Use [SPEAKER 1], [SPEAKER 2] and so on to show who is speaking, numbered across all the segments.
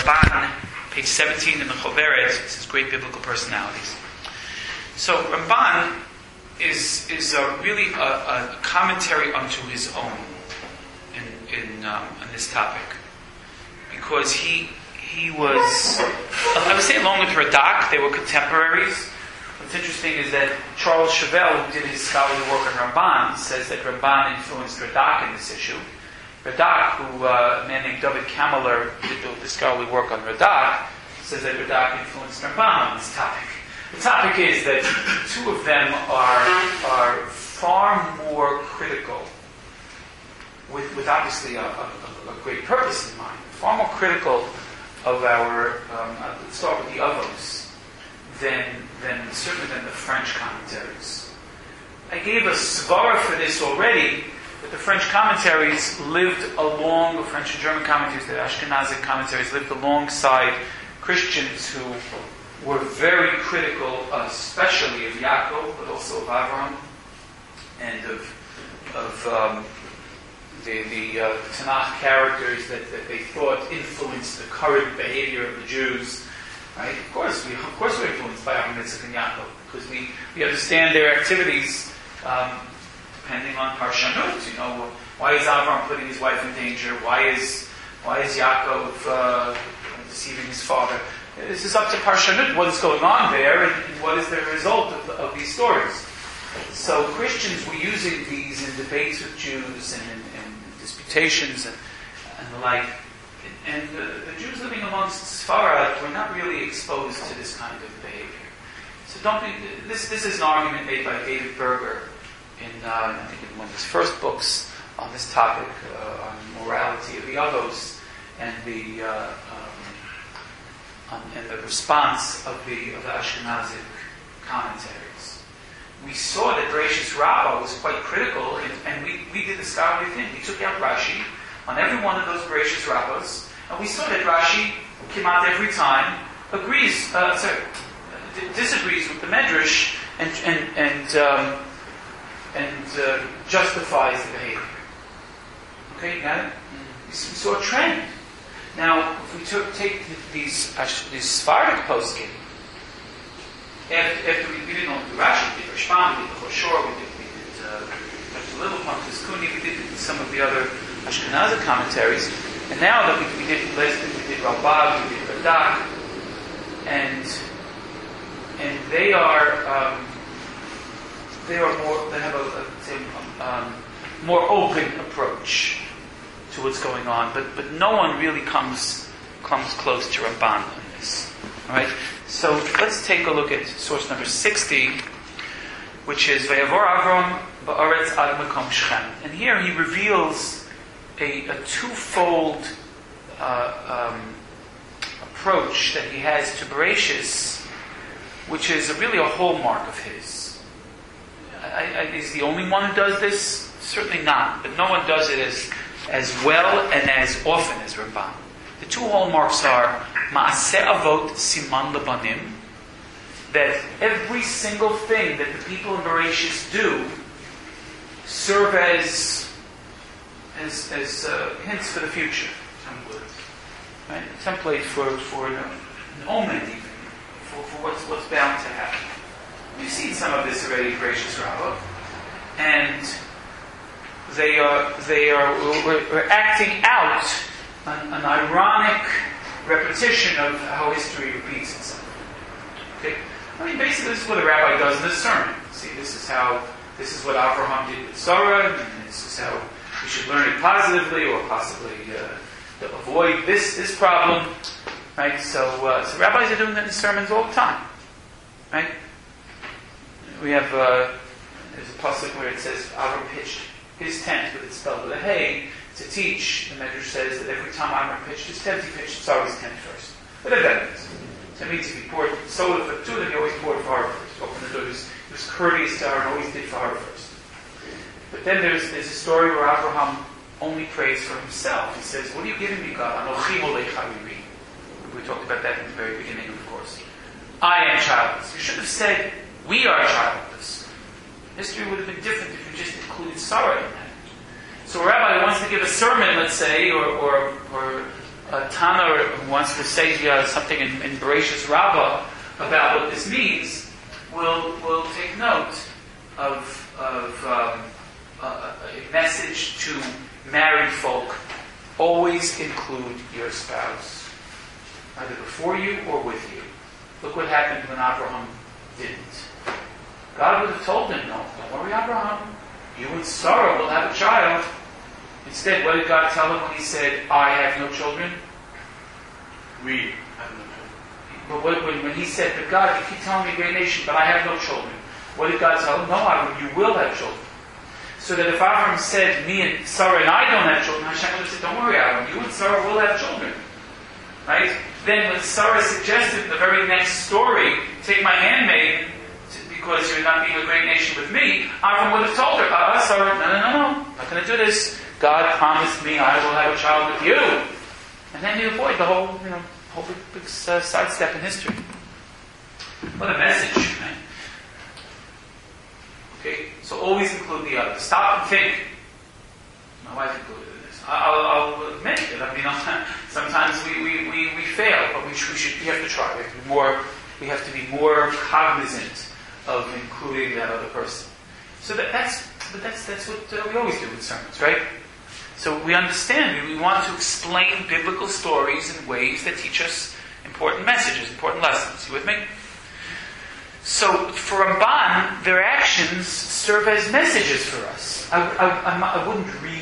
[SPEAKER 1] Ramban, page 17 in the Choveret. This is great biblical personalities. So Ramban is really a commentary unto his own on this topic, because he was, I would say, along with Radak, they were contemporaries. What's interesting is that Charles Chevelle, who did his scholarly work on Ramban, says that Ramban influenced Radak in this issue. Radak, who a man named David Kameler did the scholarly work on Radak, says that Radak influenced Ramban on this topic. The topic is that the two of them are far more critical, with obviously a great purpose in mind, far more critical of our, let's start with the Avos, than certainly than the French commentaries. I gave a svara for this already, that the French commentaries lived along, the French and German commentaries, the Ashkenazic commentaries lived alongside Christians who were very critical, especially of Yaakov, but also of Avraham, and of the Tanakh characters that they thought influenced the current behavior of the Jews. Right? Of course we're influenced by Avraham, Yitzchak, and Yaakov, because we understand their activities depending on Parshanut. You know, why is Avraham putting his wife in danger? Why is Yaakov deceiving his father? This is up to Parshanut, what is going on there, and what is the result of these stories. So Christians were using these in debates with Jews and in disputations and the like. And the Jews living amongst Sfarad were not really exposed to this kind of behavior. So don't be. This is an argument made by David Berger in I think in one of his first books on this topic on morality of the Avos and the response of the Ashkenazic commentaries. We saw that Bereshis Rabbah was quite critical, and we did the scholarly thing. We took out Rashi on every one of those Bereshis Rabbahs, and we saw that Rashi came out every time, disagrees with the Medrash and justifies the behavior. Okay, you got it? We saw a trend. Now, if we take these Sephardic poskim, after we didn't know the Rashi, we did Rashbam, we did the Hoshor, we did Little Pontus Kuni, we did some of the other Ashkenazi commentaries, and now that we did Leslie, we did Ralbag, we did Radak, and they have a more open approach to what's going on, but no one really comes close to Ramban on this. All right, so let's take a look at source number 60, which is Vayavor Avram ba'aretz ad makom Shechem, and here he reveals a twofold approach that he has to Bereshis, which is really a hallmark of his. Is the only one who does this? Certainly not, but no one does it as well and as often as Ramban. The two hallmarks are Ma'aseh Avot Siman Lebanim, that every single thing that the people in Bereshis do serve as hints for the future. Right? A template for an omen, even for what's bound to happen. We've seen some of this already in Bereshis Rabbah, and we're acting out an ironic repetition of how history repeats itself. Okay? I mean, basically, this is what the rabbi does in this sermon. See, this is what Avraham did with Sarah, and this is how we should learn it positively, or possibly to avoid this problem. Right? So rabbis are doing that in sermons all the time. Right? We have there's a pasuk where it says Avram pitched his tent, but it's spelled with a hay, to teach. The Medrash says that every time Avram pitched his tent, he pitched Sarah's tent first. Whatever that means. So it means if he poured soda for two, then he always poured for her first. Open the door. He was courteous to her and always did for her first. But then there's a story where Abraham only prays for himself. He says, "What are you giving me, God? Anochi olei chariri." We talked about that in the very beginning of the course. I am childless. You should have said, "We are childless." History would have been different if you just included Sarah in that. So a rabbi wants to give a sermon, let's say, or Tana who wants to say something in Bereshis Rabbah about what this means will take note of a message to married folk. Always include your spouse, either before you or with you. Look what happened when Abraham didn't. God would have told him, no, don't worry, Abraham. You and Sarah will have a child. Instead, what did God tell him when he said, I have no children?
[SPEAKER 2] We have no children.
[SPEAKER 1] But when he said, but God, you keep telling me great nation, but I have no children. What did God tell him? No, Abraham, you will have children. So that if Abraham said, me and Sarah and I don't have children, Hashem would have said, don't worry, Abraham, you and Sarah will have children. Right? Then when Sarah suggested in the very next story, take my handmaiden, because you're not being a great nation with me, Abraham would have told her, Sarah, no, I'm not going to do this. God promised me I will have a child with you. And then you avoid the whole big sidestep in history. What a message, man. Okay, so always include the other. Stop and think. My wife included in this. I'll admit it. I mean, sometimes we fail, but we have to try. We have to be more cognizant of including that other person. So that's what we always do with sermons, right? So we understand. We want to explain biblical stories in ways that teach us important messages, important lessons. You with me? So for Ramban, their actions serve as messages for us. I wouldn't read,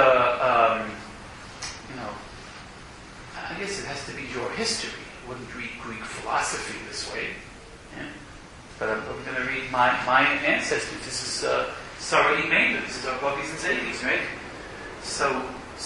[SPEAKER 1] I guess it has to be your history. I wouldn't read Greek philosophy this way. Yeah? But I'm going to read my ancestors. This is Sarah Imeinu. This is our Bubbies and Zaydies, right? So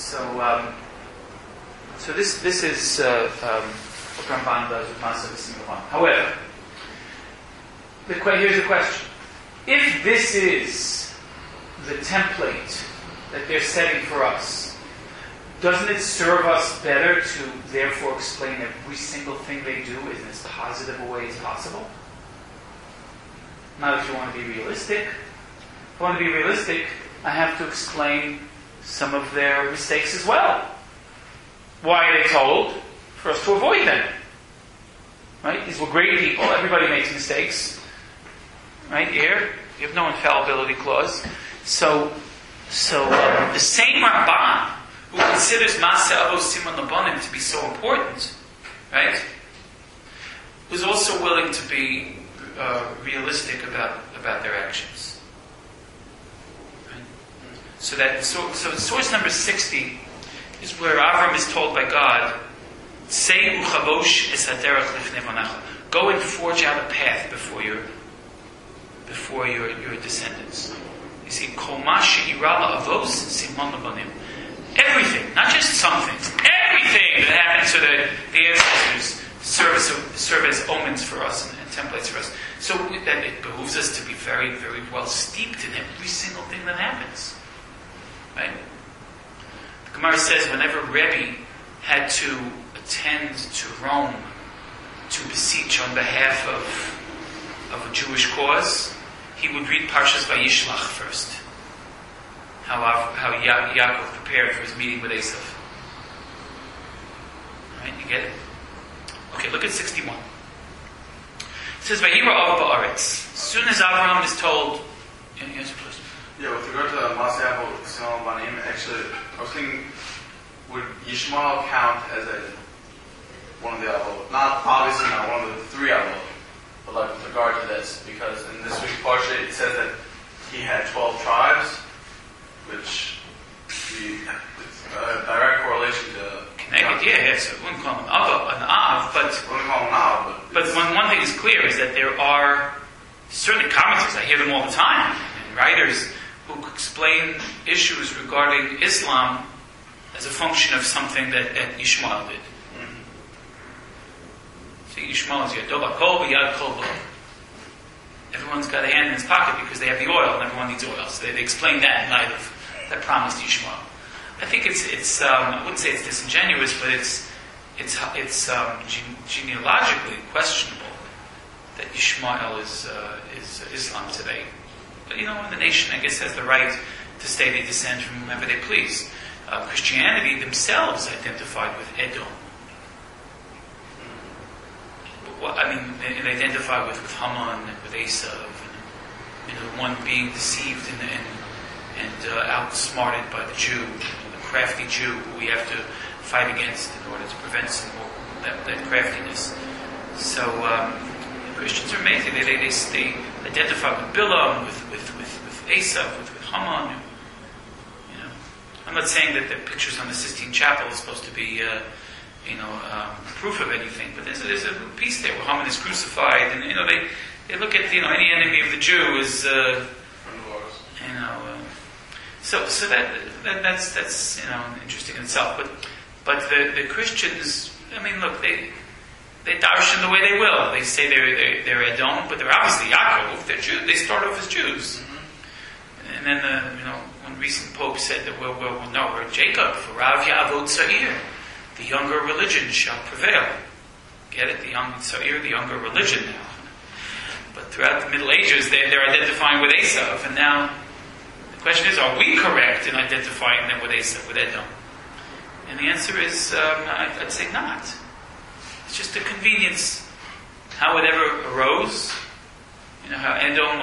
[SPEAKER 1] this is what Ramban does with Masa V'Simcha. However, here's the question. If this is the template that they're setting for us, doesn't it serve us better to therefore explain every single thing they do in as positive a way as possible? Now, if you want to be realistic, if I want to be realistic, I have to explain some of their mistakes as well. Why are they told? For us to avoid them. Right? These were great people. Everybody makes mistakes. Right? Here, you have no infallibility clause. So the same Ramban who considers Maseh Avos Siman Labanim to be so important, right, was also willing to be realistic about their actions. Right? So source number 60 is where Avram is told by God, "Say uchabosh es haderech lifnei monacha." Go and forge out a path before your descendants. You see, kol ma she'ira la'avos siman labanim. Everything, not just some things, everything that happens so that the ancestors serve as omens for us and templates for us. So that it behooves us to be very, very well steeped in every single thing that happens. Right? The Gemara says whenever Rebbe had to attend to Rome to beseech on behalf of a Jewish cause, he would read Parshas Vayishlach first. How Yaakov prepared for his meeting with Esav. Right, you get it? Okay, look at 61. It says, Vayira Av Ba'aretz. As soon as Abraham is told... Yes, please.
[SPEAKER 2] Yeah, with regard to Maseh Avos Siman Labanim, actually, I was thinking, would Yishmael count as one of the Avot? Not, obviously not one of the three Avot, but like with regard to this, because in this week's Parsha it says that he had 12 tribes, which is a direct correlation to...
[SPEAKER 1] Yes, I wouldn't call him an Av, but...
[SPEAKER 2] I wouldn't call him an Av,
[SPEAKER 1] but one thing is clear, is that there are certainly commentators, I hear them all the time, and writers who explain issues regarding Islam as a function of something that Yishmael did. Mm-hmm. See, Yishmael is Yad Kol Yad Kol. Everyone's got a hand in his pocket because they have the oil, and everyone needs oil. So they explain that in light of that promise to Yishmael. I think it's I wouldn't say it's disingenuous, but it's genealogically questionable that Yishmael is Islam today. But the nation, I guess, has the right to say they descend from whomever they please. Christianity themselves identified with Edom. It identified with Haman and with Esav, and one being deceived and outsmarted by the Jew, the crafty Jew, who we have to fight against in order to prevent some more that craftiness. So Christians are amazing. They identify with Bilam, with Esav, with Haman. I'm not saying that the pictures on the Sistine Chapel is supposed to be, proof of anything, but there's a piece there where Haman is crucified, and they look at any enemy of the Jew is, so that's interesting in itself. But the Christians, look, they darshan the way they will. They say they're Edom, but they're obviously Yaakov. They're Jews. They start off as Jews. Mm-hmm. And then one recent pope said that we're Jacob, for Rav Yavod Tza'ir, the younger religion shall prevail. Get it? The young Tza'ir, the younger religion now. But throughout the Middle Ages, they're identifying with Esav, and now the question is, are we correct in identifying them with Esav, with Edom? And the answer is, I'd say not. It's just a convenience. How it ever arose, how Edom,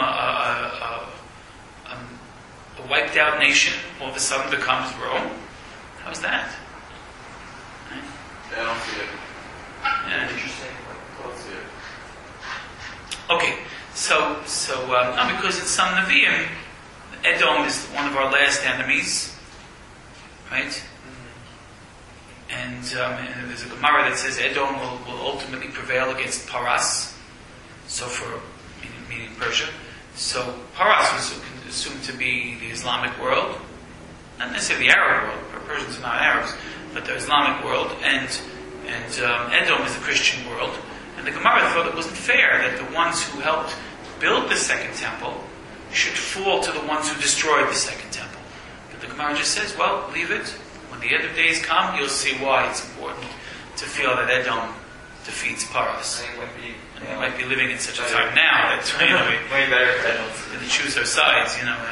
[SPEAKER 1] a wiped out nation, all of a sudden becomes Rome. How's that? Right?
[SPEAKER 2] Yeah, I don't see it.
[SPEAKER 1] Yeah.
[SPEAKER 2] Interesting. I don't see it.
[SPEAKER 1] Okay, so because in some Nevi'im, Edom is one of our last enemies, right? And there's a Gemara that says Edom will ultimately prevail against Paras, so meaning Persia. So Paras was assumed to be the Islamic world, not necessarily the Arab world. Persians are not Arabs, but the Islamic world, and Edom is the Christian world. And the Gemara thought it wasn't fair that the ones who helped build the second temple should fall to the ones who destroyed the second temple. But the Gemara just says, well, leave it. When the end of days come, you'll see why it's important to feel that Edom defeats Paras. And we might be living in such a time now that
[SPEAKER 3] way better for Edom
[SPEAKER 1] to choose our sides.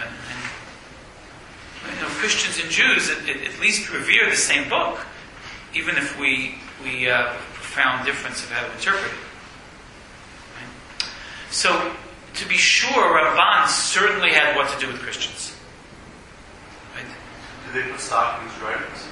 [SPEAKER 1] Christians and Jews at least revere the same book, even if we profound difference of how to interpret it. Right? So, to be sure, Ramban certainly had what to do with Christians. Right?
[SPEAKER 2] Did they put stock in his writings?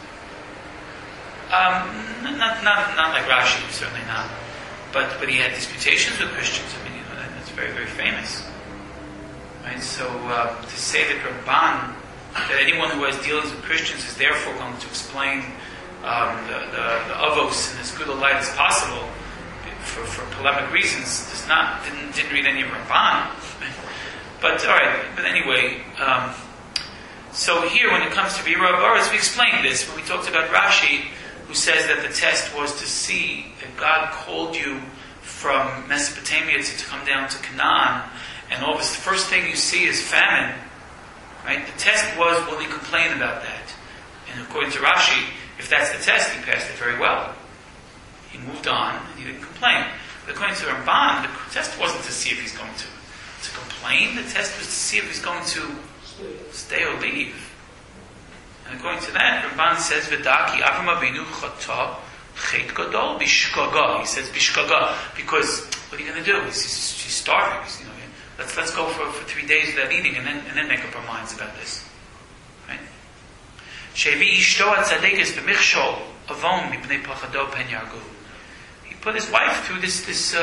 [SPEAKER 1] Not like Rashi, certainly not. But he had disputations with Christians. That's very, very famous. Right? So to say that Ramban, that anyone who has dealings with Christians is therefore going to explain the avos in as good a light as possible for polemic reasons didn't read any of Ramban. But all right. But anyway. So here, when it comes to Bira Baras, we explained this when we talked about Rashi, who says that the test was to see that God called you from Mesopotamia to come down to Canaan, and all this, the first thing you see is famine. Right? The test was, will he complain about that? And according to Rashi, if that's the test, he passed it very well. He moved on, and he didn't complain. But according to Ramban, the test wasn't to see if he's going to complain. The test was to see if he's going to stay or leave. And according to that, Ramban says, "V'daki Avram Avinu chata chet gadol bishkaga." He says bishkaga because what are you going to do? She's starving. Let's go for 3 days without eating, and then make up our minds about this. Right? Shevi ishto atzadekes b'michshol avon mipnei pachado pen yargu. He put his wife through this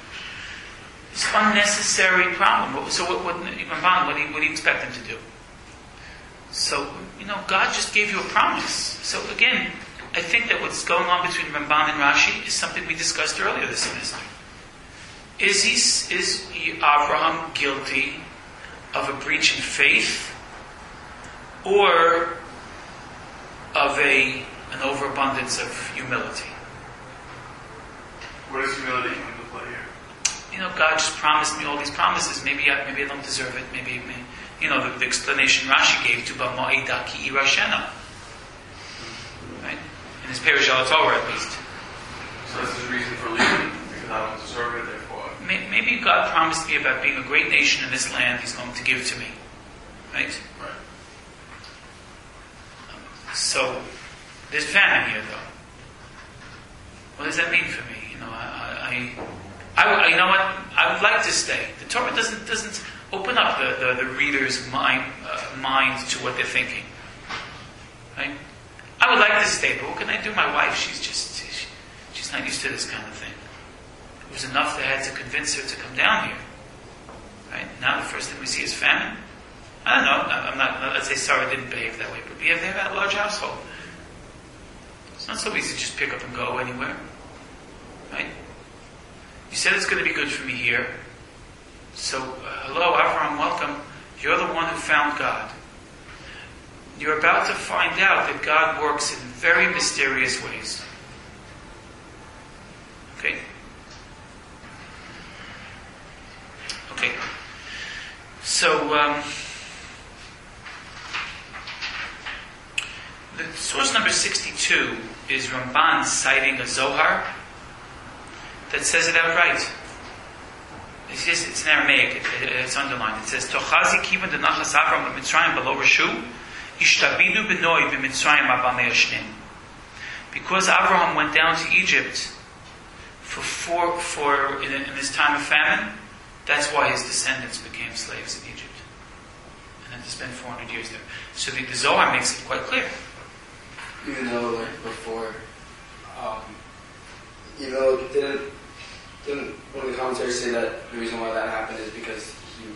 [SPEAKER 1] unnecessary problem. So what do you expect him to do? So, God just gave you a promise. So again, I think that what's going on between Ramban and Rashi is something we discussed earlier this semester. Is Abraham guilty of a breach in faith or of an overabundance of humility?
[SPEAKER 2] What does humility come into play here?
[SPEAKER 1] God just promised me all these promises. Maybe I don't deserve it. Maybe the explanation Rashi gave to B'ma'ida ki irashena. Right? In his Perush al Torah, at least.
[SPEAKER 2] So that's his reason for leaving, because I don't deserve it, therefore.
[SPEAKER 1] Maybe God promised me about being a great nation in this land He's going to give to me. Right?
[SPEAKER 2] Right.
[SPEAKER 1] So, there's famine here, though. What does that mean for me? You know, you know what? I would like to stay. The Torah doesn't open up the reader's mind to what they're thinking. Right? I would like to stay, but what can I do? My wife, she's not used to this kind of thing. It was enough that I had to convince her to come down here. Right? Now the first thing we see is famine. I don't know. I'm not. Let's say Sarah didn't behave that way, but they have a large household. It's not so easy to just pick up and go anywhere. Right? You said it's going to be good for me here. So, hello, Avraham, welcome. You're the one who found God. You're about to find out that God works in very mysterious ways. Okay? Okay. So, the source number 62 is Ramban citing a Zohar that says it outright. It's in Aramaic, it's underlined. It says, Tochazi kivan denachas Avram b'Mitzrayim below Rashu, ishtabidu b'noi b'Mitzrayim abamei ashnim. Because Avraham went down to Egypt in his time of famine, that's why his descendants became slaves in Egypt. And had to spend 400 years there. So the Zohar makes it quite clear.
[SPEAKER 4] Even though, like, before, didn't one of the commentators say that the reason why that happened is because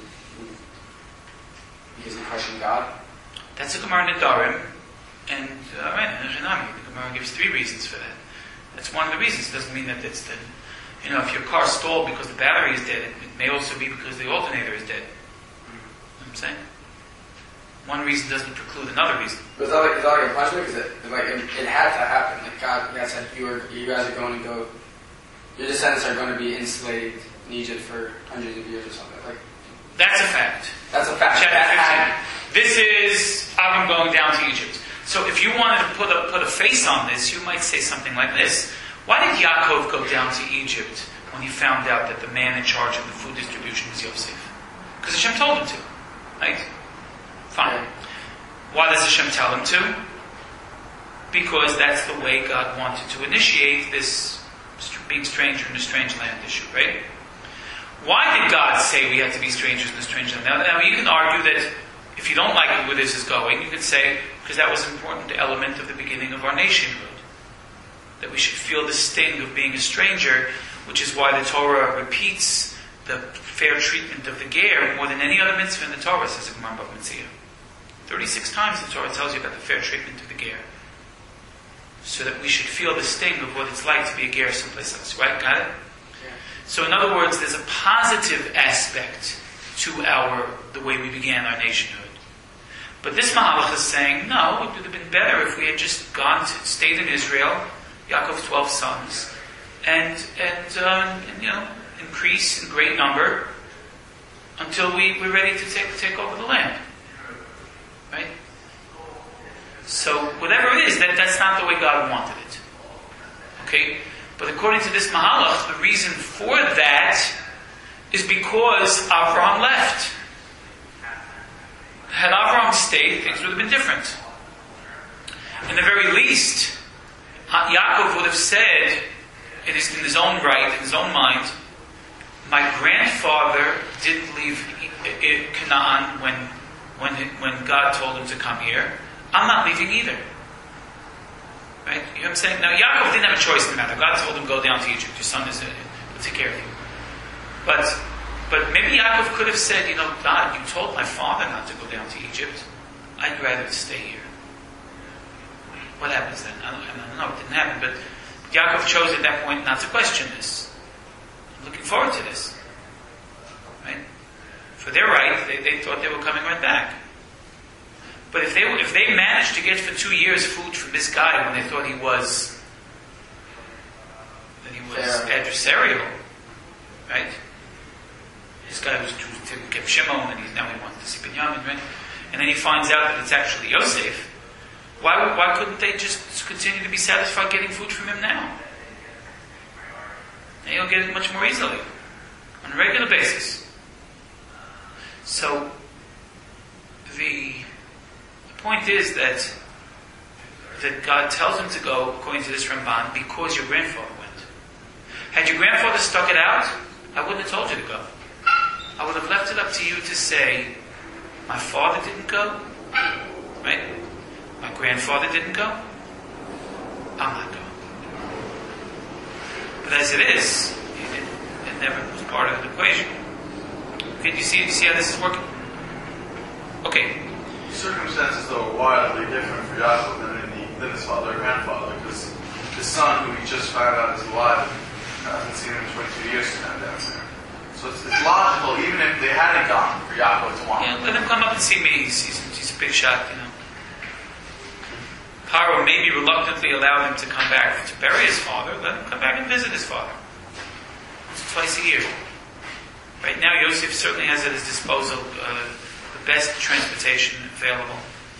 [SPEAKER 4] he questioned God?
[SPEAKER 1] That's a Gemara Nedarim, and the Gemara gives 3 reasons for that. That's one of the reasons. It doesn't mean that it's the, if your car stalled because the battery is dead, it may also be because the alternator is dead. You know what I'm saying? One reason doesn't preclude another reason.
[SPEAKER 4] But is that like a punishment? Because it had to happen. Like God said, you guys are going to go. Your descendants are going to be enslaved in Egypt for hundreds of years or something. Like
[SPEAKER 1] that's a fact.
[SPEAKER 4] That's a fact.
[SPEAKER 1] This is Avram going down to Egypt. So if you wanted to put a face on this, you might say something like this: why did Yaakov go down to Egypt when he found out that the man in charge of the food distribution was Yosef? Because Hashem told him to, right? Fine. Why does Hashem tell him to? Because that's the way God wanted to initiate this being stranger in a strange land issue, right? Why did God say we have to be strangers in a strange land? Now you can argue that if you don't like where this is going, you could say, because that was an important element of the beginning of our nationhood. That we should feel the sting of being a stranger, which is why the Torah repeats the fair treatment of the ger more than any other mitzvah in the Torah, says the Gemara Bava Metzia. 36 times the Torah tells you about the fair treatment of the ger. So that we should feel the sting of what it's like to be a ger someplace else. Right? Got it? Yeah. So in other words, there's a positive aspect to the way we began our nationhood. But this Mahalach is saying, no, it would have been better if we had just stayed in Israel, Yaakov's 12 sons, and increase in great number until we're ready to take over the land. Right? So whatever it is, that's not the way God wanted it. Okay? But according to this Mahalach, the reason for that is because Avraham left. Had Avraham stayed, things would have been different. In the very least, Yaakov would have said, in his own right, in his own mind, my grandfather didn't leave Canaan when God told him to come here. I'm not leaving either. Right? You know what I'm saying? Now, Yaakov didn't have a choice in the matter. God told him, go down to Egypt. Your son will take care of you. But maybe Yaakov could have said, God, you told my father not to go down to Egypt. I'd rather stay here. What happens then? I don't know. It didn't happen. But Yaakov chose at that point not to question this. I'm looking forward to this. Right? For their right, they thought they were coming right back. But if they managed to get for 2 years food from this guy when they thought he was adversarial, right? This guy was kept Shimon, and now he wants to see Binyamin, right? And then he finds out that it's actually Yosef. Why couldn't they just continue to be satisfied getting food from him now? And he'll get it much more easily on a regular basis. So the point is that that God tells him to go, according to this Ramban, because your grandfather went. Had your grandfather stuck it out, I wouldn't have told you to go. I would have left it up to you to say, my father didn't go, right? My grandfather didn't go, I'm not going. But as it is, it never was part of the equation. Okay, do you see how this is working? Okay.
[SPEAKER 2] Circumstances, though, are wildly different for Yaakov than his father or grandfather, because his son, who he just found out is alive, hasn't seen him in 22 years now down there. So it's logical, even if they hadn't gone, for Yaakov to want.
[SPEAKER 1] Yeah, let him come up and see me. He's a big shot, you know. Paro maybe reluctantly allowed him to come back to bury his father. Let him come back and visit his father. It's twice a year. Right now, Yosef certainly has at his disposal the best transportation available.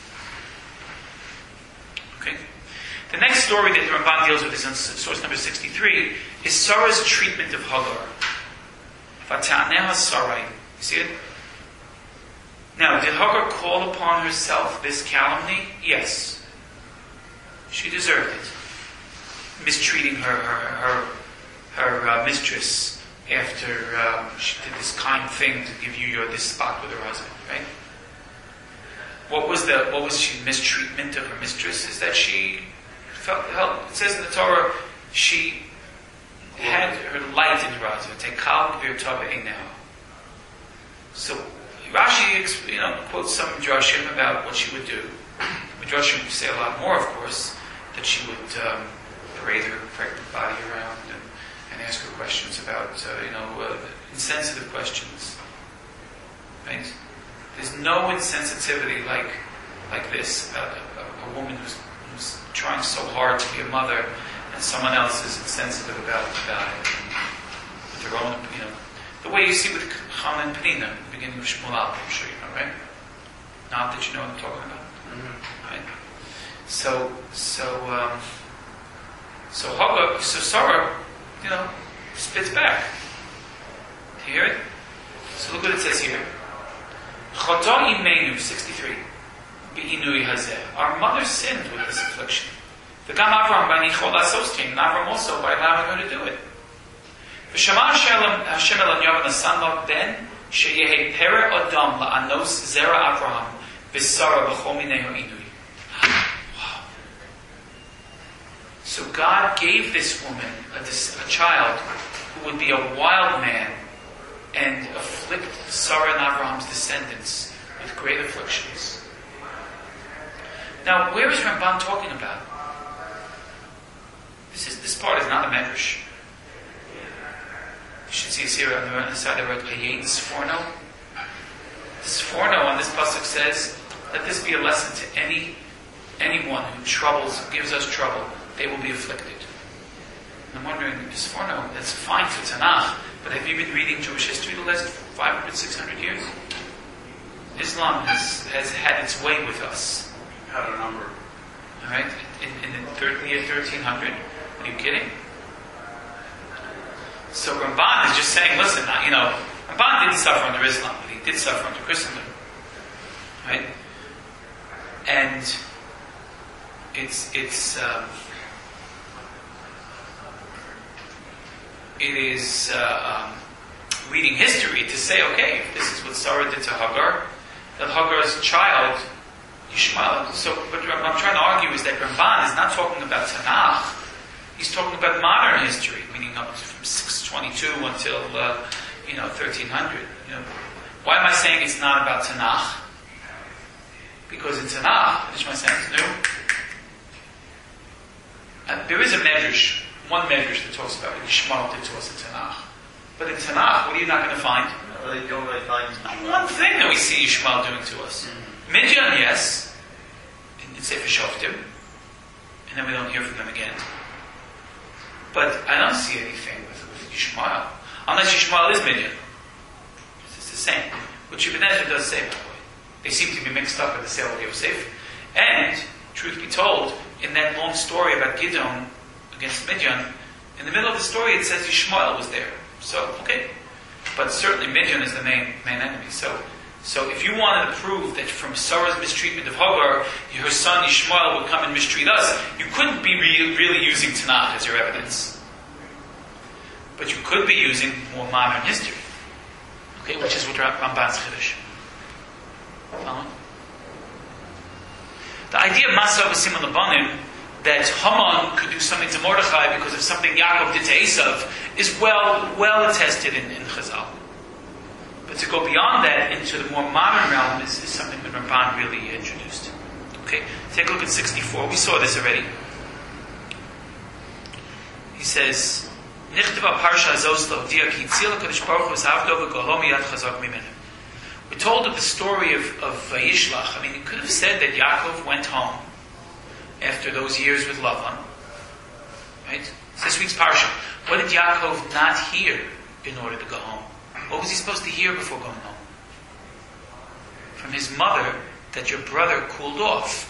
[SPEAKER 1] Okay. The next story that the Ramban deals with is on source number 63, is Sarah's treatment of Hagar. Vata'aneha Sarai. You see it? Now, did Hagar call upon herself this calumny? Yes. She deserved it. Mistreating her mistress after she did this kind thing to give you this spot with her husband, right? What was she mistreatment of her mistress? Is that she felt help. It says in the Torah, she had her light in her eyes. Tekal gvir tova now. So Rashi, quotes some Midrashim about what she would do. Midrashim say a lot more, of course, that she would parade her pregnant body around and ask her questions about, insensitive questions. Right? There's no insensitivity like this about a woman who's trying so hard to be a mother, and someone else is insensitive about it. With their own, the way you see with Chana and Penina at the beginning of Shmuel, I'm sure you know, right? Not that you know what I'm talking about. Mm-hmm. Right? So Sarah, spits back. Do you hear it? So look what it says here. Chata imenu, 63. Be'inui hazeh. Our mother sinned with this affliction. The Gam Avram by Nichol Asostin, and Avram also by allowing her to do it. V'shama Hashem el Yavam Nasan ben sheyehe pere adam la'anos zera Avraham v'Sara b'chol minei ha'inui. Wow. So God gave this woman a child who would be a wild man and afflict Sarah and Avraham's descendants with great afflictions. Now, where is Ramban talking about? This part is not a medrash. You should see here on the side of the Hayet Sforno. Sforno on this pasuk says, "Let this be a lesson to anyone who gives us trouble. They will be afflicted." And I'm wondering, Sforno, that's fine for Tanakh, but have you been reading Jewish history the last 500, 600 years? Islam has had its way with us.
[SPEAKER 2] Had a number.
[SPEAKER 1] All right, in the year 1300. Are you kidding? So Ramban is just saying, listen, Ramban didn't suffer under Islam, but he did suffer under Christendom, right? And it is reading history to say, okay, if this is what Sarah did to Hagar, that Hagar's child, Yishmael. So what I'm trying to argue is that Ramban is not talking about Tanakh. He's talking about modern history, meaning up from 622 until 1300. Why am I saying it's not about Tanakh? Because in Tanakh, finish my sentence, there is a medrash, one medrash that talks about what Yishmael did to us in Tanakh. But in Tanakh, what are you not going to find?
[SPEAKER 3] You don't really find
[SPEAKER 1] one thing that we see Yishmael doing to us.
[SPEAKER 3] Mm-hmm.
[SPEAKER 1] Midian, yes, in Sefer Shoftim, and then we don't hear from them again. But I don't see anything with Yishmael, unless Yishmael is Midian. It's the same. Which Ibn Ezra does say, by the way. They seem to be mixed up in the sale of Yosef. And, truth be told, in that long story about Gideon against Midian, in the middle of the story it says Yishmael was there. So, okay. But certainly Midian is the main enemy. So So if you wanted to prove that from Sarah's mistreatment of Hagar, her son Ishmael would come and mistreat us, you couldn't be really using Tanakh as your evidence. But you could be using more modern history. Okay, which is what Ramban's Chiddush. Follow? The idea of Masa V'Simon Labanim, that Haman could do something to Mordechai because of something Yaakov did to Esav, is well attested in Chazal. But to go beyond that into the more modern realm is something that Ramban really introduced. Okay, take a look at 64. We saw this already. He says, Nichteva Parsha Zoslo Dia Ki Tzil HaKadosh Baruch Hu Zavdo V'Golo Miyad Chazak Mimenu. We're told of the story of Vayishlach. I mean, you could have said that Yaakov went home after those years with Lavan. Right? It's this week's Parsha. What did Yaakov not hear in order to go home? What was he supposed to hear before going home? From his mother, that your brother cooled off.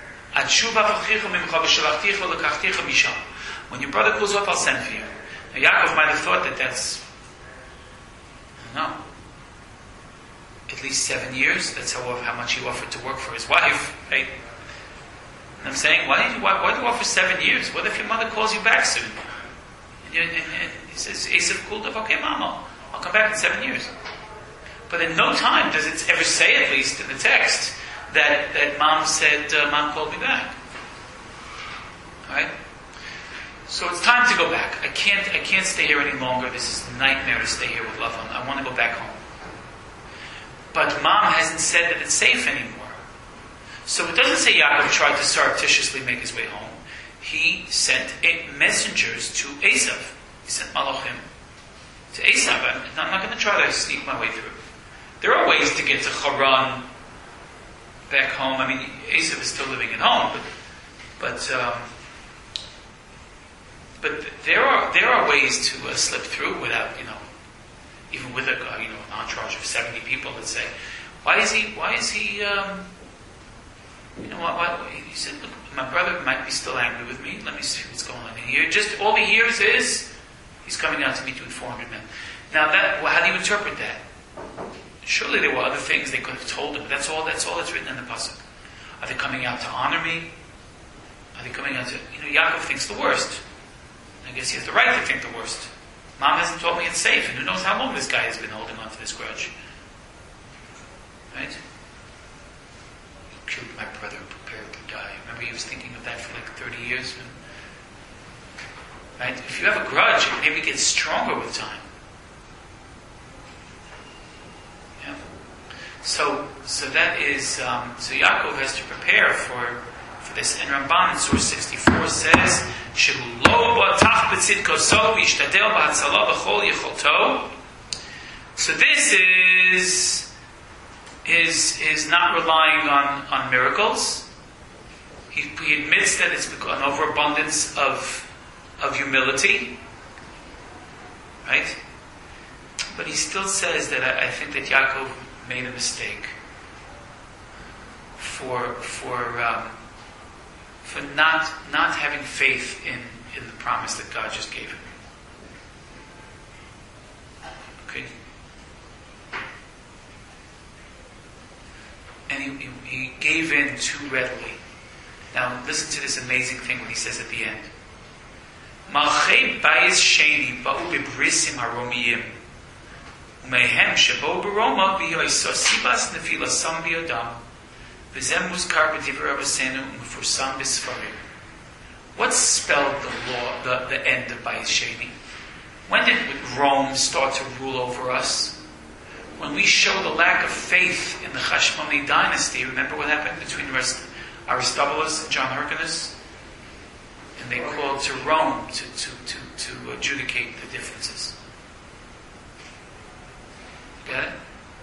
[SPEAKER 1] When your brother cools off, I'll send for you. Now Yaakov might have thought that that's, I don't know, at least 7 years. That's how much he offered to work for his wife, right? And I'm saying, why do you offer 7 years? What if your mother calls you back soon? And he says, Esav cooled off, okay, Mama, I'll come back in 7 years. But in no time does it ever say, at least in the text, that Mom said, Mom called me back. Alright? So it's time to go back. I can't stay here any longer. This is a nightmare to stay here with Lavan. I want to go back home. But Mom hasn't said that it's safe anymore. So it doesn't say Yaakov tried to surreptitiously make his way home. He sent messengers to Esav. He sent Malachim to Esav. I'm not going to try to sneak my way through. There are ways to get to Haran back home. I mean, Esav is still living at home, but there are ways to slip through without, even with an entourage of 70 people. Let's say, why is he? He said, look, my brother might be still angry with me. Let me see what's going on in here. Just all he hears is he's coming out to meet you with 400 men. Now how do you interpret that? Surely there were other things they could have told him. But that's all that's written in the pasuk. Are they coming out to honor me? Are they coming out to? Yaakov thinks the worst. I guess he has the right to think the worst. Mom hasn't told me it's safe, and who knows how long this guy has been holding on to this grudge. Right? You killed my brother and prepared to die. Remember he was thinking of that for like 30 years? Right? If you have a grudge, it maybe gets stronger with time. Yeah? So that is, so Yaakov has to prepare for this. And Ramban in source 64 says, so this is not relying on miracles. He admits that it's an overabundance of humility, right? But he still says that I think that Yaakov made a mistake for not having faith in the promise that God just gave him. Okay? And he gave in too readily. Now listen to this amazing thing what he says at the end. Malchei bayis sheni ba'u bebrisim haromiyim umehem shebo baroma v'yoiso sibas nefilasam b'yodam. What's spelled the end of Bayis Sheni? When did Rome start to rule over us? When we show the lack of faith in the Hashmonid dynasty. Remember what happened between Aristobulus and John Hyrcanus? And they called to Rome to adjudicate the differences. Get it?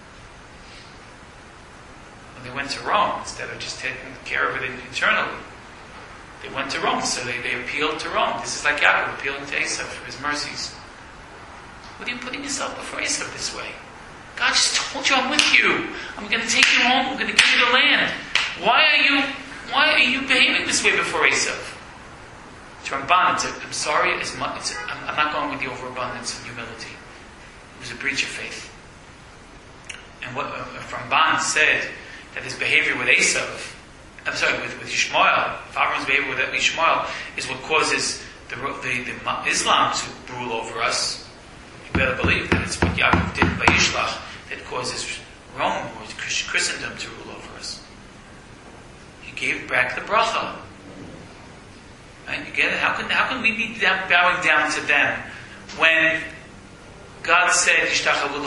[SPEAKER 1] They went to Rome instead of just taking care of it internally. They went to Rome, so they appealed to Rome. This is like Yaakov appealing to Esav for his mercies. What are you putting yourself before Esav this way? God just told you I'm with you. I'm going to take you home. I'm going to give you the land. Why are you behaving this way before Esav? To Ramban, I'm sorry. I'm not going with the overabundance of humility. It was a breach of faith. And what Ramban said that his behavior with Esav, with Yishmael, Avram's behavior with Yishmael is what causes the Islam to rule over us. You better believe that it's what Yaakov did by Yishlach that causes Rome or Christendom to rule over us. He gave back the bracha. Right? You get it? How can we be bowing down to them when God said Yitzchak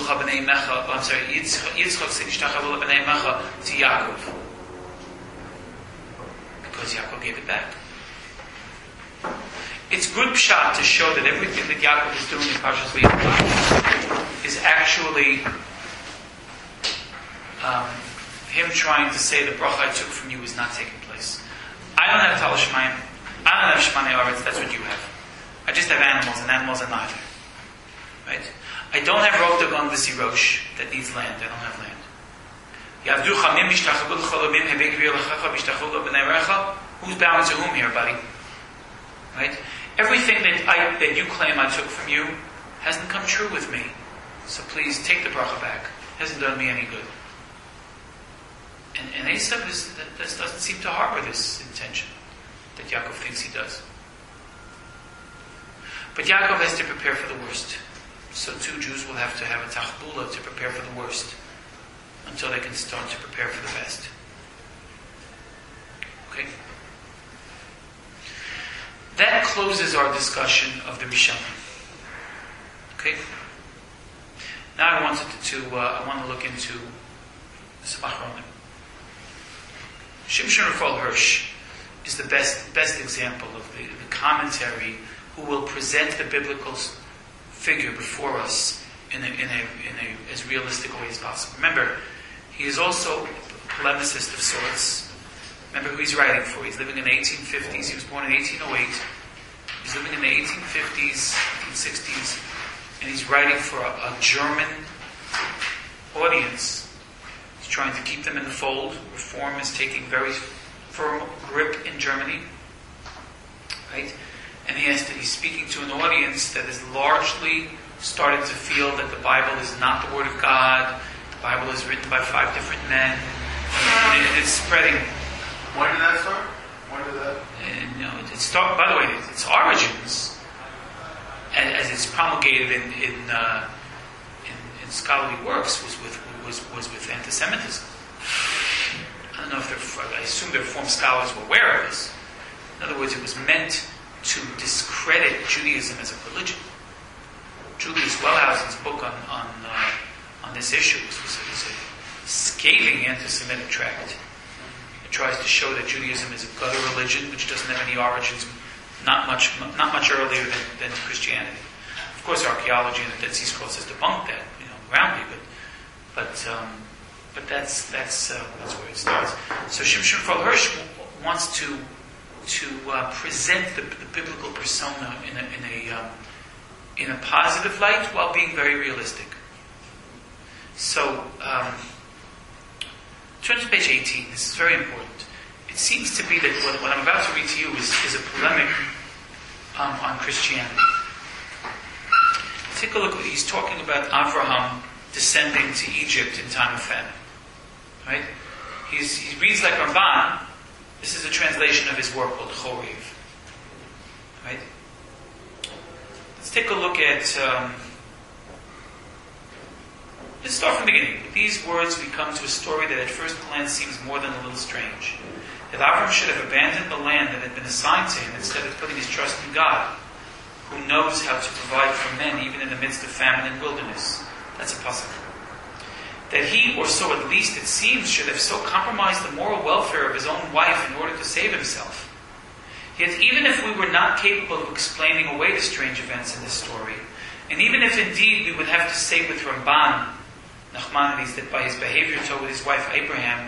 [SPEAKER 1] said to Yaakov? Because Yaakov gave it back. It's good pshat to show that everything that Yaakov is doing in Parshas Vayikra is actually him trying to say the bracha I took from you is not taking place. I don't have Tal Shemayim. I don't have Shemani Aretz. That's what you have. I just have animals, and animals are neither. Right? I don't have Rov V'si Rosh that needs land. I don't have land. Who's bowing to whom here, buddy? Right? Everything that you claim I took from you hasn't come true with me. So please take the bracha back. It hasn't done me any good. And Esav doesn't seem to harbor this intention that Yaakov thinks he does. But Yaakov has to prepare for the worst. So two Jews will have to have a tachbula to prepare for the worst until they can start to prepare for the best. Okay? That closes our discussion of the Rishonim. Okay? Now I want to look into Samachronim. Shimshon Raphael Hirsch is the best example of the commentary who will present the biblical figure before us in a as realistic a way as possible. Remember, he is also a polemicist of sorts. Remember who he's writing for. He's living in the 1850s. He was born in 1808. He's living in the 1850s, 1860s, and he's writing for a German audience. He's trying to keep them in the fold. Reform is taking very firm grip in Germany. Right? And he's speaking to an audience that is largely starting to feel that the Bible is not the Word of God. The Bible is written by 5 different men. And it's spreading.
[SPEAKER 2] When did that start?
[SPEAKER 1] By the way, its origins, as it's promulgated in scholarly works, was with anti-Semitism. I don't know if I assume the Reform scholars were aware of this. In other words, it was meant to discredit Judaism as a religion. Julius Wellhausen's book on this issue was a scathing anti-Semitic tract. It tries to show that Judaism is a gutter religion which doesn't have any origins, not much earlier than Christianity. Of course, archaeology and the Dead Sea Scrolls has debunked that, roundly, but that's where it starts. So Shimshon Raphael Hirsch wants to present the biblical persona in a positive light while being very realistic. So, turn to page 18. This is very important. It seems to be that what I'm about to read to you is a polemic on Christianity. Take a look. He's talking about Avraham descending to Egypt in time of famine. Right? He reads like Ramban. This is a translation of his work called Choriv. Right? Let's take a look at. Let's start from the beginning. With these words, we come to a story that at first glance seems more than a little strange. That Avram should have abandoned the land that had been assigned to him instead of putting his trust in God, who knows how to provide for men even in the midst of famine and wilderness. That's a pasuk. That he, or so at least it seems, should have so compromised the moral welfare of his own wife in order to save himself. Yet even if we were not capable of explaining away the strange events in this story, and even if indeed we would have to say with Ramban, Nachmanides, that by his behavior toward his wife Abraham,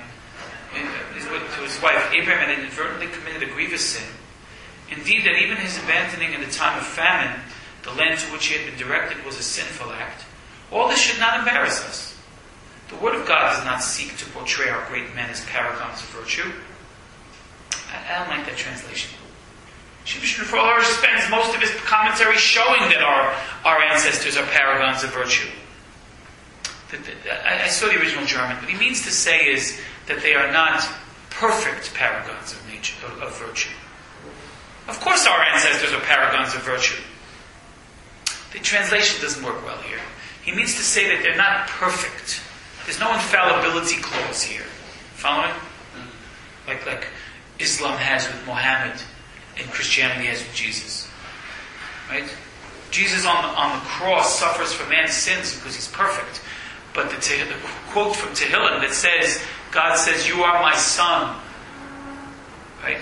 [SPEAKER 1] had inadvertently committed a grievous sin. Indeed, that even his abandoning in the time of famine, the land to which he had been directed, was a sinful act. All this should not embarrass us. The Word of God does not seek to portray our great men as paragons of virtue. I don't like that translation. Shimshon Raphael Hirsch spends most of his commentary showing that our ancestors are paragons of virtue. I saw the original German. What he means to say is that they are not perfect paragons of nature, of virtue. Of course our ancestors are paragons of virtue. The translation doesn't work well here. He means to say that they're not perfect. There's no infallibility clause here. Following? Like Islam has with Muhammad and Christianity has with Jesus. Right? Jesus on the cross suffers for man's sins because he's perfect. But the quote from Tehillim that says, God says, "You are my son." Right?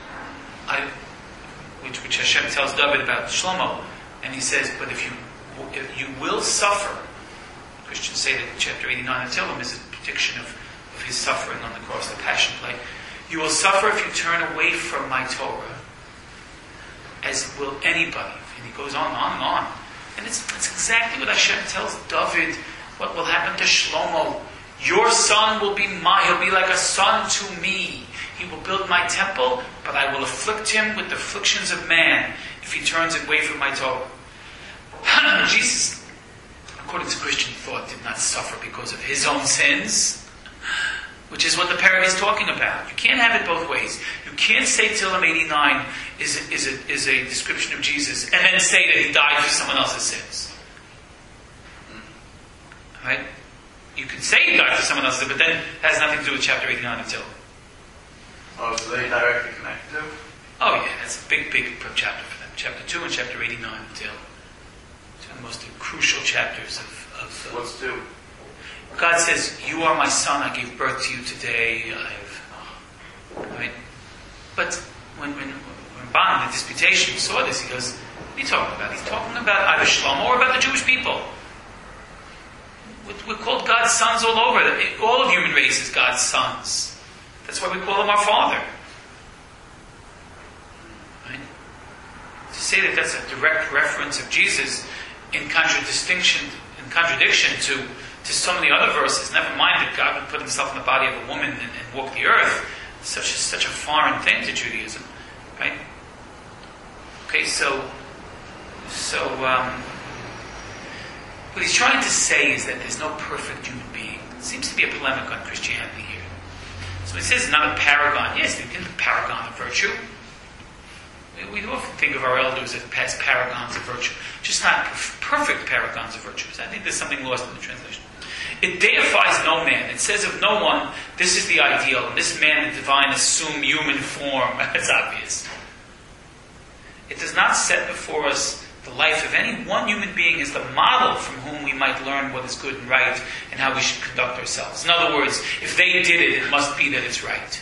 [SPEAKER 1] Which Hashem tells David about Shlomo. And he says, but if you will suffer, Christians say that chapter 89 of Tehillim is a prediction of his suffering on the cross, the Passion Play. You will suffer if you turn away from my Torah, as will anybody. And he goes on and on. And it's exactly what Hashem tells David, what will happen to Shlomo. Your son will be he'll be like a son to me. He will build my temple, but I will afflict him with the afflictions of man if he turns away from my Torah. Jesus, according to Christian thought, did not suffer because of his own sins, which is what the parag is talking about. You can't have it both ways. You can't say Tehillim 89 is a description of Jesus and then say that he died for someone else's sins. Right? You can say he died for someone else's sins, but then it has nothing to do with chapter 89 of Tehillim.
[SPEAKER 2] Oh, so they directly connected to?
[SPEAKER 1] Oh yeah, that's a big chapter for them. Chapter 2 and chapter 89 of Tehillim. Two of the most crucial chapters of
[SPEAKER 2] What's 2?
[SPEAKER 1] God says, "You are my son, I gave birth to you today." Right? But when Ramban, the disputation, saw this, he goes, what are you talking about? He's talking about either Shlomo or about the Jewish people. We're called God's sons all over. All of human race is God's sons. That's why we call him our Father. Right? To say that that's a direct reference of Jesus in contradiction to so many other verses, never mind that God would put himself in the body of a woman and walk the earth, such a foreign thing to Judaism. Right? Okay, so what he's trying to say is that there's no perfect human being. It seems to be a polemic on Christianity here. So he says not a paragon. Yes, they can be paragon of virtue. We often think of our elders as past paragons of virtue, just not perfect paragons of virtues. I think there's something lost in the translation. It deifies no man. It says of no one, this is the ideal, and this man, the divine, assume human form. That's obvious. It does not set before us the life of any one human being as the model from whom we might learn what is good and right and how we should conduct ourselves. In other words, if they did it, it must be that it's right.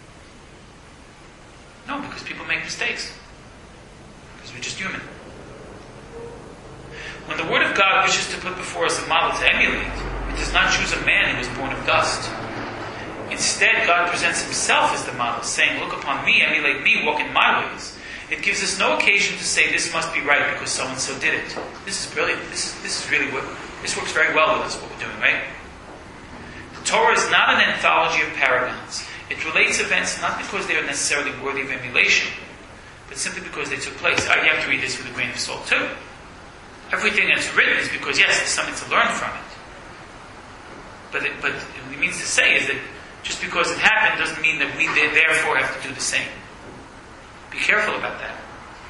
[SPEAKER 1] No, because people make mistakes. Because we're just human. When the Word of God wishes to put before us a model to emulate, it does not choose a man who was born of dust. Instead, God presents himself as the model, saying, "Look upon me, emulate me, walk in my ways." It gives us no occasion to say this must be right because so-and-so did it. This is brilliant. This is really what, this works very well with us, what we're doing, right? The Torah is not an anthology of paragons. It relates events not because they are necessarily worthy of emulation, but simply because they took place. You have to read this with a grain of salt too. Everything that's written is because, yes, there's something to learn from it. But what it means to say is that just because it happened doesn't mean that we therefore have to do the same. Be careful about that.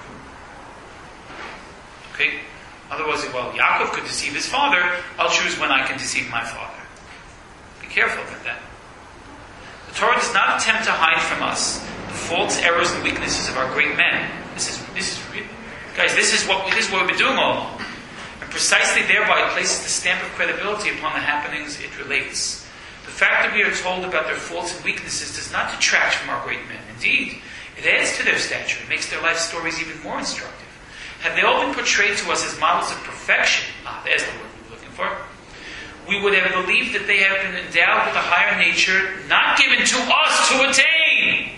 [SPEAKER 1] Okay? Otherwise, well, Yaakov could deceive his father. I'll choose when I can deceive my father. Be careful about that. The Torah does not attempt to hide from us the faults, errors, and weaknesses of our great men. This is what we've been doing all along. And precisely thereby it places the stamp of credibility upon the happenings it relates. The fact that we are told about their faults and weaknesses does not detract from our great men. Indeed, it adds to their stature. It makes their life stories even more instructive. Had they all been portrayed to us as models of perfection, there's the word we were looking for, we would have believed that they have been endowed with a higher nature not given to us to attain.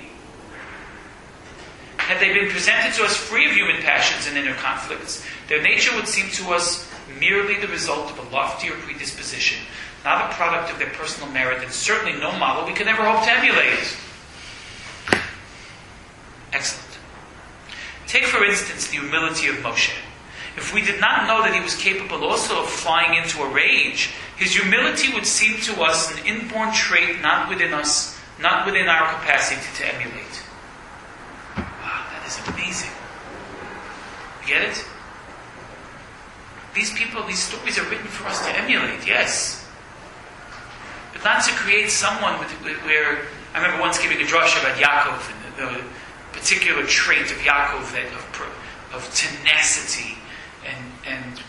[SPEAKER 1] Had they been presented to us free of human passions and inner conflicts, their nature would seem to us merely the result of a loftier predisposition, not a product of their personal merit, and certainly no model we can ever hope to emulate. Excellent. Take, for instance, the humility of Moshe. if we did not know that he was capable also of flying into a rage, his humility would seem to us an inborn trait not within us, not within our capacity to emulate. Wow, that is amazing. You get it? These people, these stories are written for us to emulate, yes. But not to create someone where... I remember once giving a drush about Yaakov and the particular trait of Yaakov of tenacity and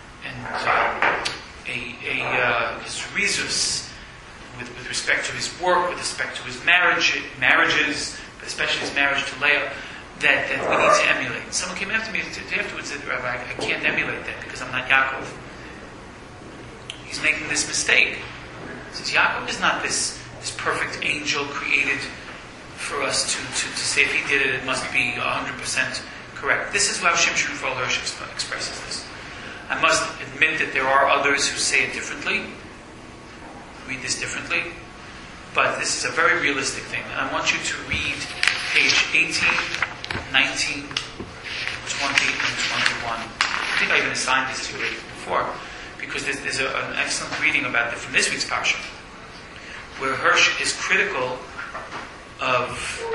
[SPEAKER 1] his rizus with respect to his work, with respect to his marriages, but especially his marriage to Leah, that we need to emulate. And someone came after me afterwards and said, Rabbi, I can't emulate that because I'm not Yaakov. He's making this mistake. He says, Yaakov is not this perfect angel created for us to say if he did it, it must be 100% correct. This is how Shimshon Raphael Hirsch expresses this. I must admit that there are others who say it differently, read this differently, but this is a very realistic thing. And I want you to read page 18, 19, 20, and 21. I think I even assigned this to you before, because there's an excellent reading about it from this week's parsha, where Hirsch is critical of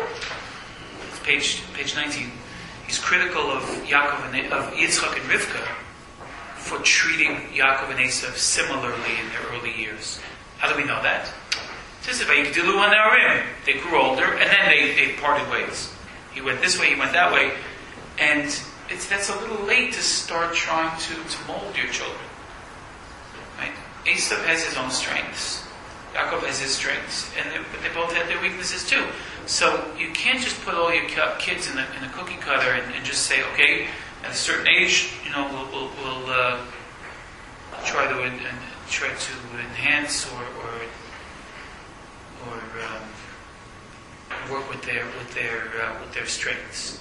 [SPEAKER 1] page 19. He's critical of Yaakov of Yitzchak and Rivka for treating Yaakov and Esav similarly in their early years. How do we know that? It says they grew older and then they parted ways. He went this way, he went that way, and that's a little late to start trying to mold your children. Right? Esav has his own strengths. Yaakov has his strengths, but they both had their weaknesses too. So you can't just put all your kids in a cookie cutter and just say, okay, at a certain age, we'll try to enhance or work with their strengths.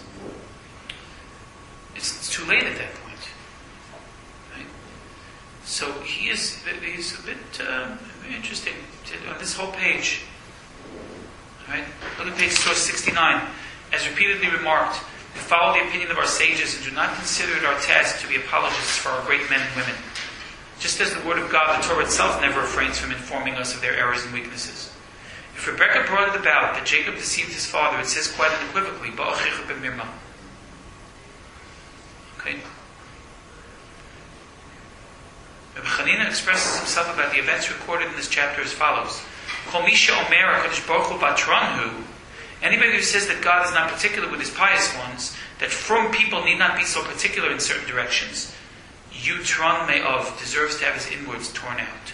[SPEAKER 1] It's too late at that point, right? So he's a bit very interesting on this whole page. Right? Look at page 69. As repeatedly remarked, we follow the opinion of our sages and do not consider it our task to be apologists for our great men and women. Just as the Word of God, the Torah itself, never refrains from informing us of their errors and weaknesses. If Rebekah brought it about that Jacob deceived his father, it says quite unequivocally, Ba'achicha b'mirma. Okay? Rabbi Chanina expresses himself about the events recorded in this chapter as follows. Anybody who says that God is not particular with his pious ones, that from people need not be so particular in certain directions, Yutron Me'ov deserves to have his inwards torn out.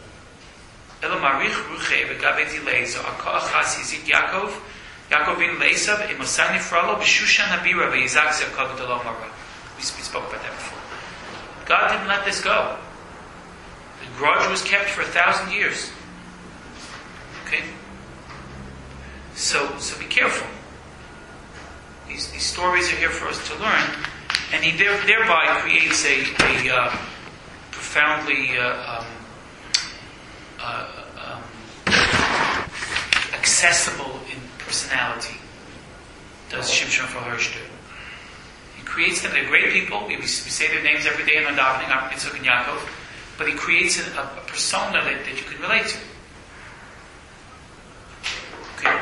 [SPEAKER 1] Yaakov bin Leisav Emosani Fralo B'Shushan Habira V'Yizak Zerkal B'Dalom Hara. We spoke about that before. God didn't let this go. The grudge was kept for 1,000 years. Okay? So be careful. These stories are here for us to learn, and he thereby creates a profoundly accessible in personality. Does Shimshon Raphael Hirsch do? He creates them. They're great people. We say their names every day in our davening, Yitzchak and Yaakov. But he creates a persona that you can relate to. Okay.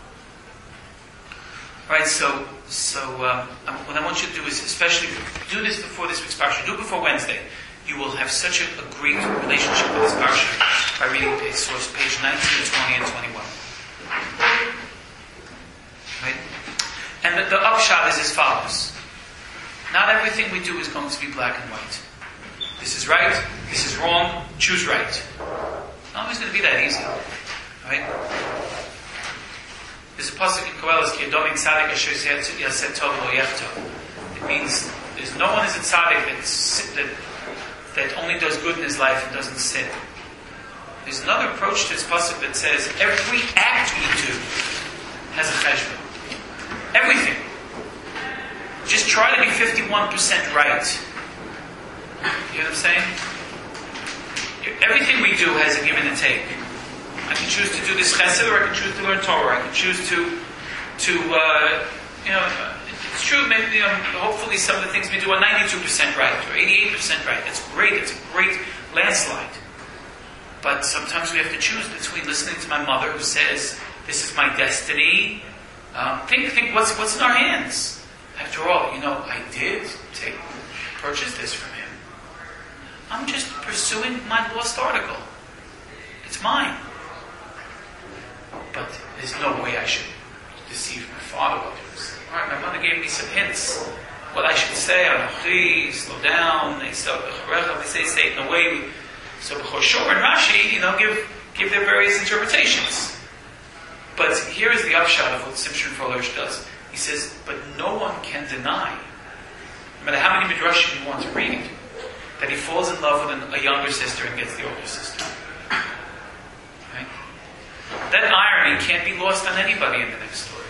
[SPEAKER 1] All right. So what I want you to do is, especially do this before this week's parsha. Do it before Wednesday. You will have such a great relationship with this parsha by reading page 19, 20, and 21. Right? And the upshot is as follows. Not everything we do is going to be black and white. This is right, this is wrong, choose right. It's not always going to be that easy. Right? There's a pasuk in Koheles, Ki Adom Tzadik Asher Yaseh Tov Lo Yechto. It means there's no one is a tzaddik that only does good in his life and doesn't sin. There's another approach to this pasuk that says every act we do has a cheshbon. Everything. Just try to be 51% right. You know what I'm saying? Everything we do has a give and a take. I can choose to do this chesed, or I can choose to learn Torah. I can choose to It's true, maybe, hopefully some of the things we do are 92% right or 88% right. It's great. It's a great landslide. But sometimes we have to choose between listening to my mother who says, this is my destiny. Think what's in our hands. After all, I did purchase this from him. I'm just pursuing my lost article. It's mine. But there's no way I should deceive my father while doing this. All right, my mother gave me some hints. What I should say, Anochi, slow down, they say it in a way. So Choshor and Rashi, give their various interpretations. But here is the upshot of what Simshon Frolersh does. He says, but no one can deny, no matter how many midrashim you want to read, that he falls in love with a younger sister and gets the older sister. Right? That irony can't be lost on anybody in the next story.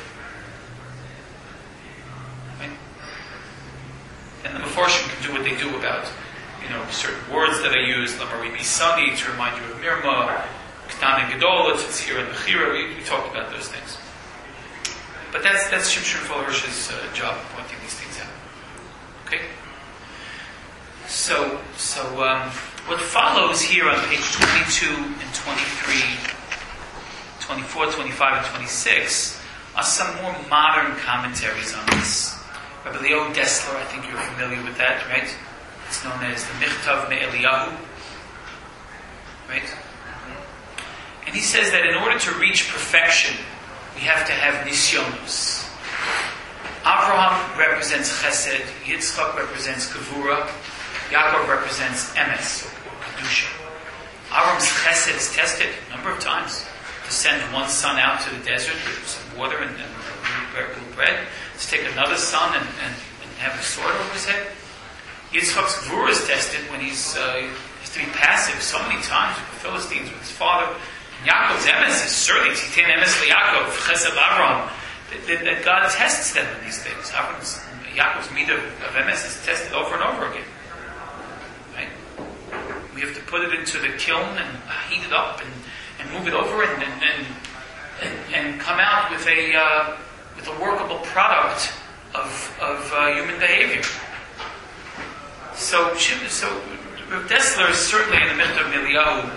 [SPEAKER 1] Right? And the Mefarshim can do what they do about, certain words that I use, Lamaribi Sani, to remind you of Mirma, K'tan and Gedola, Tzir and Mechira, we talked about those things. But that's Shimshon Frolersh's job of pointing these things out. Okay? So what follows here on page 22 and 23, 24, 25, and 26 are some more modern commentaries on this. Rabbi Leo Dessler, I think you're familiar with that, right? It's known as the Michtav Me'Eliyahu. Right? And he says that in order to reach perfection, we have to have nisyonos. Avraham represents chesed, Yitzchak represents kavura, Yaakov represents emes, or kedusha. Avraham's chesed is tested a number of times to send one son out to the desert with some water and bread, to take another son and have a sword over his head. Yitzchak's kavura is tested when he has to be passive so many times with the Philistines, with his father. Yaakov's emes is certainly Titan emes liYaakov, chesed Avraham, that God tests them in these things. Yaakov's midah of emes is tested over and over again. Right? We have to put it into the kiln and heat it up and move it over and come out with a workable product of human behavior. So Rav Dessler is certainly in the Michtav Me'Eliyahu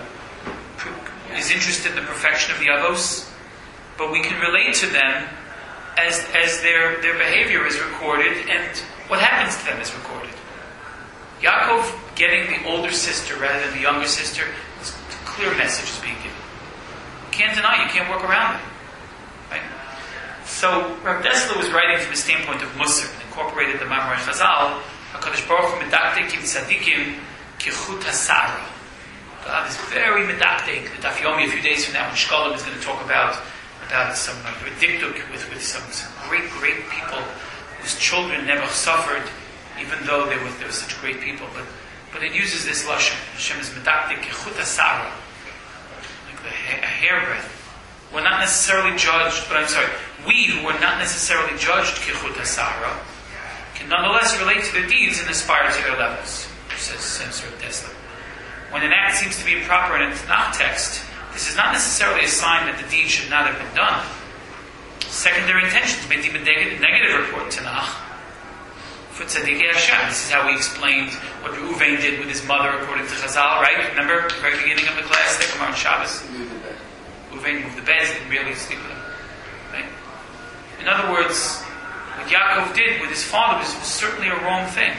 [SPEAKER 1] is interested in the perfection of the Avos, but we can relate to them as their behavior is recorded and what happens to them is recorded. Yaakov getting the older sister rather than the younger sister, a clear message is being given. You can't deny, you can't work around it. Right? So Rav Dessler was writing from the standpoint of Musar and incorporated the Mamar Chazal, HaKadosh Baruch Hu medaktek im tzadikim kichut hasara. God is very medaktek. The Daf Yomi a few days from now, when Shkolim is going to talk about some dikduk with some great people whose children never suffered, even though they were such great people. But it uses this lashon. Hashem is medaktek kichut hasara, like a hairbreadth. We're not necessarily judged, we who are not necessarily judged kichut hasara can nonetheless relate to their deeds and aspire to their levels, says Rav Dessler. When an act seems to be improper in a Tanakh text, this is not necessarily a sign that the deed should not have been done. Secondary intentions may deem a negative report in Tanakh for Tzadikei Hashem. This is how we explained what Reuven did with his mother according to Chazal, right? Remember, at the very beginning of the class, they come on Shabbos. Reuven moved the beds, didn't really sleep with them. Right? In other words, what Yaakov did with his father was certainly a wrong thing.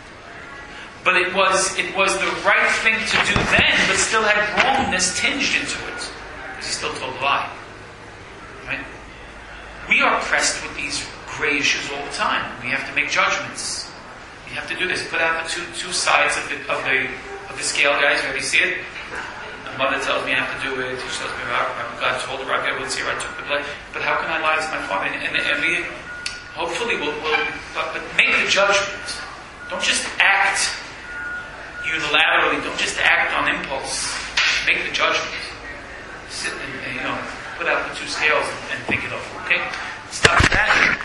[SPEAKER 1] But it was the right thing to do then, but still had wrongness tinged into it. Because he still told a lie. Right? We are pressed with these gray issues all the time. We have to make judgments. We have to do this. Put out the two sides of the scale, guys. You already see it? My mother tells me I have to do it. She tells me, God told her, I would see her, I took the blood. But how can I lie to my father? And we hopefully we'll make the judgment. Don't just act unilaterally. Don't just act on impulse. Make the judgment. Sit and put out the two scales and think it over. Okay? Stop that.